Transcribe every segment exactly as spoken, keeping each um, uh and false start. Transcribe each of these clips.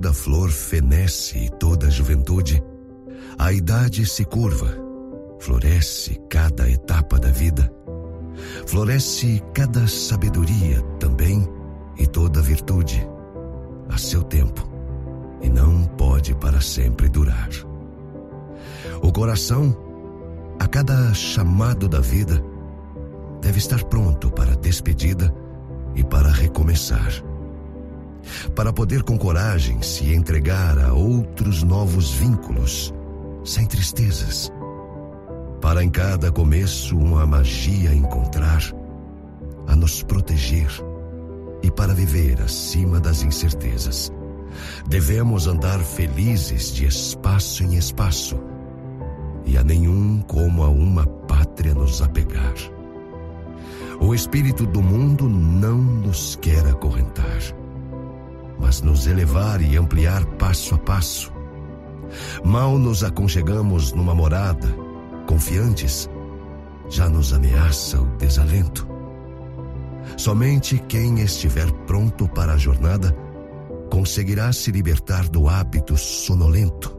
toda flor fenece e toda juventude, a idade se curva, floresce cada etapa da vida, floresce cada sabedoria também e toda virtude, a seu tempo, e não pode para sempre durar. O coração, a cada chamado da vida, deve estar pronto para a despedida e para recomeçar, para poder com coragem se entregar a outros novos vínculos, sem tristezas, para em cada começo uma magia encontrar, a nos proteger e para viver acima das incertezas. Devemos andar felizes de espaço em espaço, e a nenhum como a uma pátria nos apegar. O espírito do mundo não nos quer acorrentar, mas nos elevar e ampliar passo a passo. Mal nos aconchegamos numa morada, confiantes, já nos ameaça o desalento. Somente quem estiver pronto para a jornada conseguirá se libertar do hábito sonolento.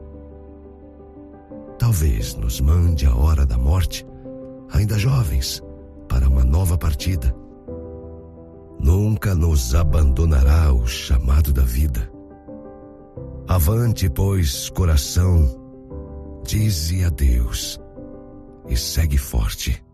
Talvez nos mande a hora da morte, ainda jovens, para uma nova partida. Nunca nos abandonará o chamado da vida. Avante, pois, coração, dize adeus e segue forte.